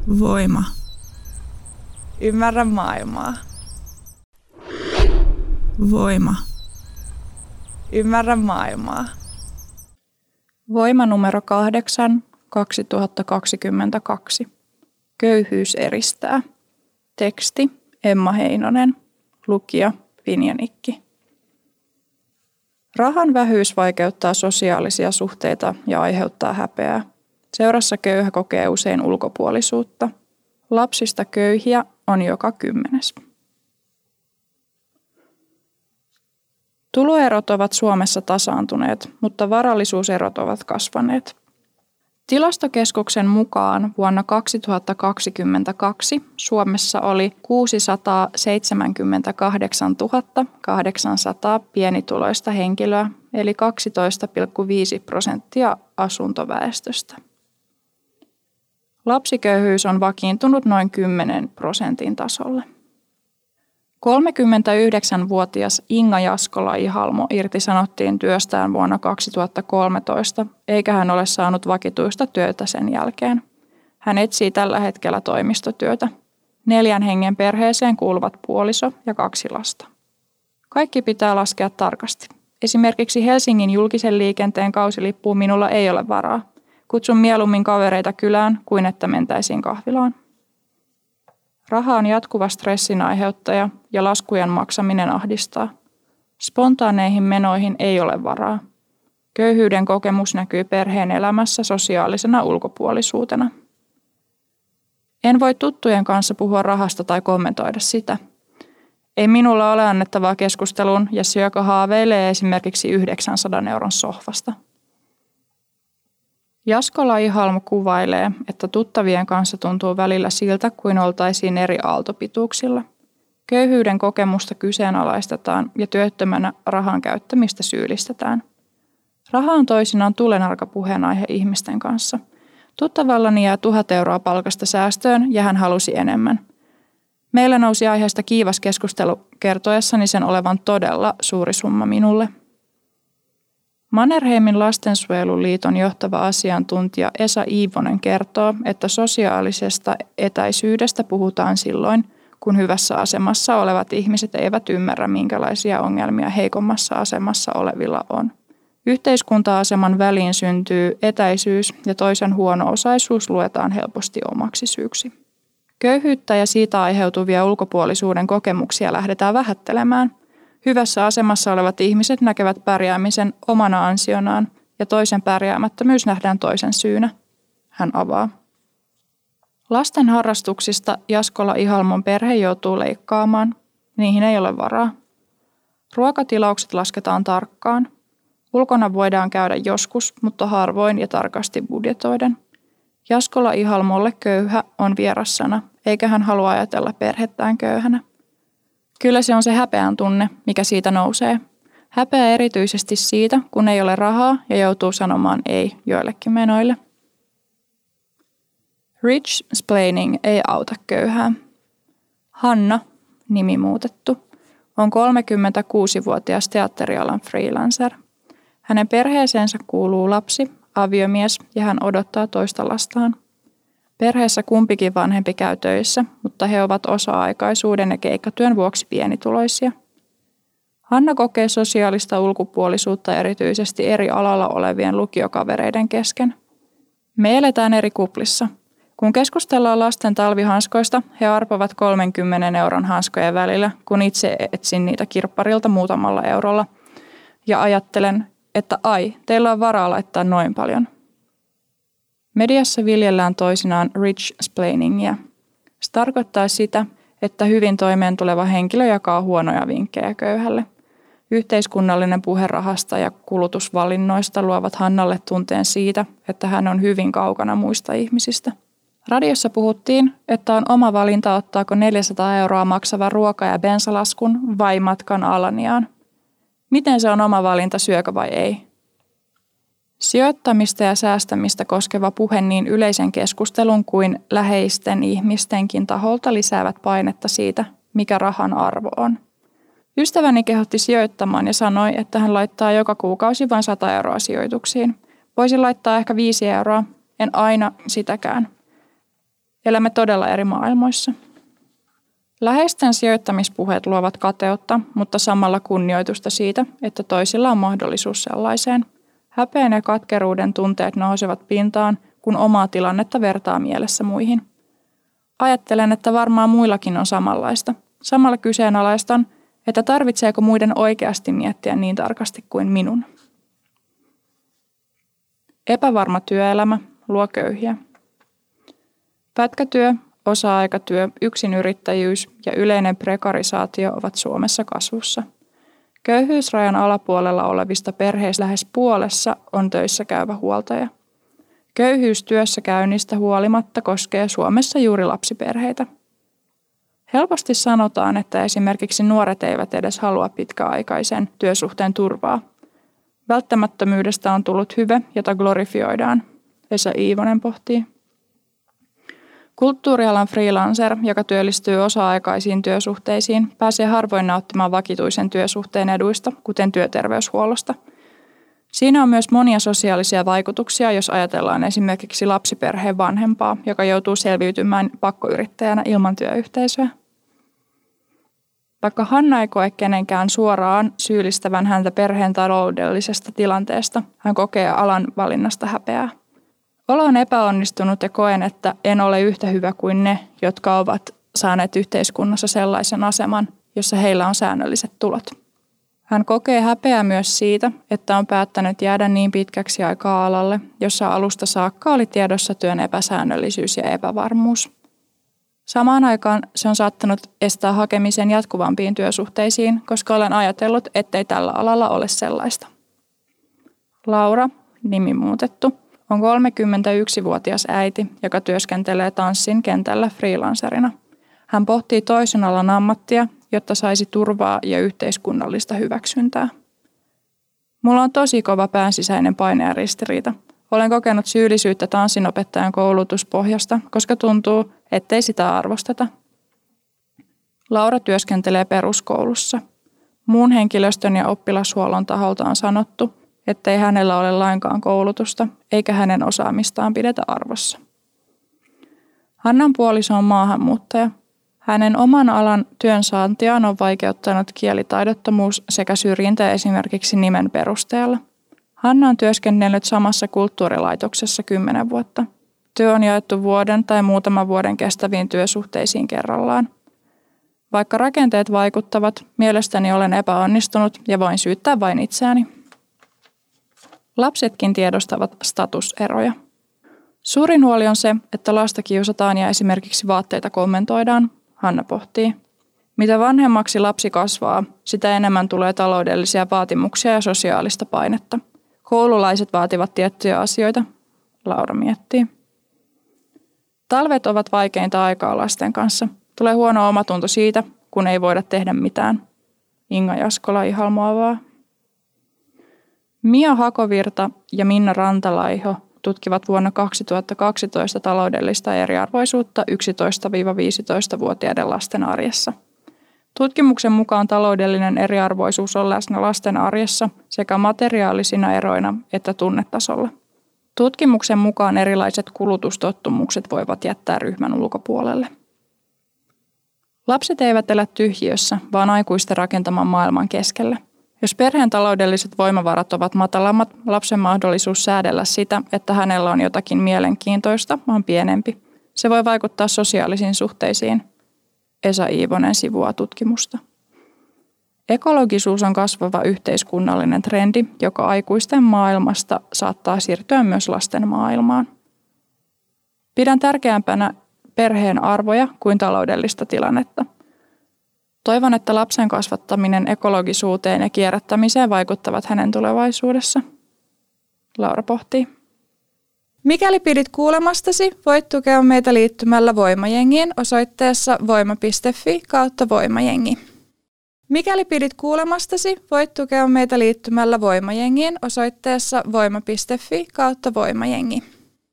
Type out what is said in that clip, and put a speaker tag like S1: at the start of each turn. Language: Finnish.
S1: Voima.
S2: Ymmärrä maailmaa.
S1: Voima.
S2: Ymmärrä maailmaa.
S3: Voima numero 8, 2022. Köyhyys eristää. Teksti Emma Heinonen. Lukija Finja Nikki. Rahan vähyys vaikeuttaa sosiaalisia suhteita ja aiheuttaa häpeää. Seurassa köyhä kokee usein ulkopuolisuutta. Lapsista köyhiä on joka 10. Tuloerot ovat Suomessa tasaantuneet, mutta varallisuuserot ovat kasvaneet. Tilastokeskuksen mukaan vuonna 2022 Suomessa oli 678 800 pienituloista henkilöä, eli 12,5% asuntoväestöstä. Lapsiköyhyys on vakiintunut noin 10% tasolle. 39-vuotias Inga Jaskola-Ihalmo irtisanottiin työstään vuonna 2013, eikä hän ole saanut vakituista työtä sen jälkeen. Hän etsii tällä hetkellä toimistotyötä. 4 hengen perheeseen kuuluvat puoliso ja 2 lasta. Kaikki pitää laskea tarkasti. Esimerkiksi Helsingin julkisen liikenteen kausilippuun minulla ei ole varaa. Kutsun mieluummin kavereita kylään kuin että mentäisiin kahvilaan. Raha on jatkuva stressin aiheuttaja ja laskujen maksaminen ahdistaa. Spontaaneihin menoihin ei ole varaa. Köyhyyden kokemus näkyy perheen elämässä sosiaalisena ulkopuolisuutena. En voi tuttujen kanssa puhua rahasta tai kommentoida sitä. Ei minulla ole annettavaa keskusteluun, Jessi, joka haaveilee esimerkiksi 900 euron sohvasta. Jaskola-Ihalmo kuvailee, että tuttavien kanssa tuntuu välillä siltä, kuin oltaisiin eri aaltopituuksilla. Köyhyyden kokemusta kyseenalaistetaan ja työttömänä rahan käyttämistä syyllistetään. Raha on toisinaan tulenarka puheenaihe ihmisten kanssa. Tuttavallani jää 1000 euroa palkasta säästöön ja hän halusi enemmän. Meillä nousi aiheesta kiivas keskustelu kertoessani sen olevan todella suuri summa minulle. Mannerheimin lastensuojeluliiton johtava asiantuntija Esa Iivonen kertoo, että sosiaalisesta etäisyydestä puhutaan silloin, kun hyvässä asemassa olevat ihmiset eivät ymmärrä, minkälaisia ongelmia heikommassa asemassa olevilla on. Yhteiskunta-aseman väliin syntyy etäisyys ja toisen huono-osaisuus luetaan helposti omaksi syyksi. Köyhyyttä ja siitä aiheutuvia ulkopuolisuuden kokemuksia lähdetään vähättelemään. Hyvässä asemassa olevat ihmiset näkevät pärjäämisen omana ansionaan ja toisen pärjäämättömyys nähdään toisen syynä. Hän avaa. Lasten harrastuksista Jaskola-Ihalmon perhe joutuu leikkaamaan. Niihin ei ole varaa. Ruokatilaukset lasketaan tarkkaan. Ulkona voidaan käydä joskus, mutta harvoin ja tarkasti budjetoiden. Jaskola-Ihalmolle köyhä on vierassana, eikä hän halua ajatella perhettään köyhänä. Kyllä se on se häpeän tunne, mikä siitä nousee. Häpeä erityisesti siitä, kun ei ole rahaa ja joutuu sanomaan ei joillekin menoille. Rich splaining ei auta köyhää. Hanna, nimi muutettu, on 36-vuotias teatterialan freelancer. Hänen perheeseensä kuuluu lapsi, aviomies ja hän odottaa toista lastaan. Perheessä kumpikin vanhempi käy töissä, mutta he ovat osa-aikaisuuden ja keikkatyön vuoksi pienituloisia. Hanna kokee sosiaalista ulkopuolisuutta erityisesti eri alalla olevien lukiokavereiden kesken. Me eletään eri kuplissa. Kun keskustellaan lasten talvihanskoista, he arpovat 30 euron hanskojen välillä, kun itse etsin niitä kirpparilta muutamalla eurolla. Ja ajattelen, että ai, teillä on varaa laittaa noin paljon. Mediassa viljellään toisinaan rich splainingia. Se tarkoittaa sitä, että hyvin toimeentuleva henkilö jakaa huonoja vinkkejä köyhälle. Yhteiskunnallinen puhe rahasta ja kulutusvalinnoista luovat Hannalle tunteen siitä, että hän on hyvin kaukana muista ihmisistä. Radiossa puhuttiin, että on oma valinta ottaako 400 euroa maksava ruoka- ja bensalaskun vai matkan Alaniaan. Miten se on oma valinta, syökö vai ei? Sijoittamista ja säästämistä koskeva puhe niin yleisen keskustelun kuin läheisten ihmistenkin taholta lisäävät painetta siitä, mikä rahan arvo on. Ystäväni kehotti sijoittamaan ja sanoi, että hän laittaa joka kuukausi vain 100 euroa sijoituksiin. Voisin laittaa ehkä 5 euroa, en aina sitäkään. Elämme todella eri maailmoissa. Läheisten sijoittamispuheet luovat kateutta, mutta samalla kunnioitusta siitä, että toisilla on mahdollisuus sellaiseen. Häpeän ja katkeruuden tunteet nousevat pintaan, kun omaa tilannetta vertaa mielessä muihin. Ajattelen, että varmaan muillakin on samanlaista. Samalla kyseenalaistan, että tarvitseeko muiden oikeasti miettiä niin tarkasti kuin minun. Epävarma työelämä luo köyhiä. Pätkätyö, osa-aikatyö, yksinyrittäjyys ja yleinen prekarisaatio ovat Suomessa kasvussa. Köyhyysrajan alapuolella olevista perheistä lähes puolessa on töissä käyvä huoltaja. Köyhyys työssäkäynnistä huolimatta koskee Suomessa juuri lapsiperheitä. Helposti sanotaan, että esimerkiksi nuoret eivät edes halua pitkäaikaisen työsuhteen turvaa. Välttämättömyydestä on tullut hyve, jota glorifioidaan, Esa Iivonen pohtii. Kulttuurialan freelancer, joka työllistyy osa-aikaisiin työsuhteisiin, pääsee harvoin nauttimaan vakituisen työsuhteen eduista, kuten työterveyshuollosta. Siinä on myös monia sosiaalisia vaikutuksia, jos ajatellaan esimerkiksi lapsiperheen vanhempaa, joka joutuu selviytymään pakkoyrittäjänä ilman työyhteisöä. Vaikka Hanna ei koe kenenkään suoraan syyllistävän häntä perheen taloudellisesta tilanteesta, hän kokee alan valinnasta häpeää. Olo on epäonnistunut ja koen, että en ole yhtä hyvä kuin ne, jotka ovat saaneet yhteiskunnassa sellaisen aseman, jossa heillä on säännölliset tulot. Hän kokee häpeää myös siitä, että on päättänyt jäädä niin pitkäksi aikaa alalle, jossa alusta saakka oli tiedossa työn epäsäännöllisyys ja epävarmuus. Samaan aikaan se on saattanut estää hakemisen jatkuvampiin työsuhteisiin, koska olen ajatellut, ettei tällä alalla ole sellaista. Laura, nimi muutettu, on 31-vuotias äiti, joka työskentelee tanssin kentällä freelancerina. Hän pohtii toisen alan ammattia, jotta saisi turvaa ja yhteiskunnallista hyväksyntää. Mulla on tosi kova päänsisäinen paine ja ristiriita. Olen kokenut syyllisyyttä tanssinopettajan koulutuspohjasta, koska tuntuu, ettei sitä arvosteta. Laura työskentelee peruskoulussa. Muun henkilöstön ja oppilashuollon taholta on sanottu, ettei hänellä ole lainkaan koulutusta, eikä hänen osaamistaan pidetä arvossa. Hannan puoliso on maahanmuuttaja. Hänen oman alan työnsaantiaan on vaikeuttanut kielitaidottomuus sekä syrjintä esimerkiksi nimen perusteella. Hanna on työskennellyt samassa kulttuurilaitoksessa 10 vuotta. Työ on jaettu vuoden tai muutaman vuoden kestäviin työsuhteisiin kerrallaan. Vaikka rakenteet vaikuttavat, mielestäni olen epäonnistunut ja voin syyttää vain itseäni. Lapsetkin tiedostavat statuseroja. Suurin huoli on se, että lasta kiusataan ja esimerkiksi vaatteita kommentoidaan, Hanna pohtii. Mitä vanhemmaksi lapsi kasvaa, sitä enemmän tulee taloudellisia vaatimuksia ja sosiaalista painetta. Koululaiset vaativat tiettyjä asioita, Laura miettii. Talvet ovat vaikeinta aikaa lasten kanssa. Tulee huono omatunto siitä, kun ei voida tehdä mitään. Inga Jaskola ihalmoavaa. Mia Hakovirta ja Minna Rantalaiho tutkivat vuonna 2012 taloudellista eriarvoisuutta 11-15-vuotiaiden lasten arjessa. Tutkimuksen mukaan taloudellinen eriarvoisuus on läsnä lasten arjessa sekä materiaalisina eroina että tunnetasolla. Tutkimuksen mukaan erilaiset kulutustottumukset voivat jättää ryhmän ulkopuolelle. Lapset eivät elä tyhjiössä, vaan aikuisten rakentaman maailman keskellä. Jos perheen taloudelliset voimavarat ovat matalammat, lapsen mahdollisuus säädellä sitä, että hänellä on jotakin mielenkiintoista, on pienempi. Se voi vaikuttaa sosiaalisiin suhteisiin. Esa Iivonen sivuaa tutkimusta. Ekologisuus on kasvava yhteiskunnallinen trendi, joka aikuisten maailmasta saattaa siirtyä myös lasten maailmaan. Pidän tärkeämpänä perheen arvoja kuin taloudellista tilannetta. Toivon, että lapsen kasvattaminen ekologisuuteen ja kierrättämiseen vaikuttavat hänen tulevaisuudessa. Laura pohtii.
S2: Mikäli pidit kuulemastasi, voit tukea meitä liittymällä Voimajengiin osoitteessa voima.fi/voimajengi. Mikäli pidit kuulemastasi, voit tukea meitä liittymällä Voimajengiin osoitteessa voima.fi/voimajengi.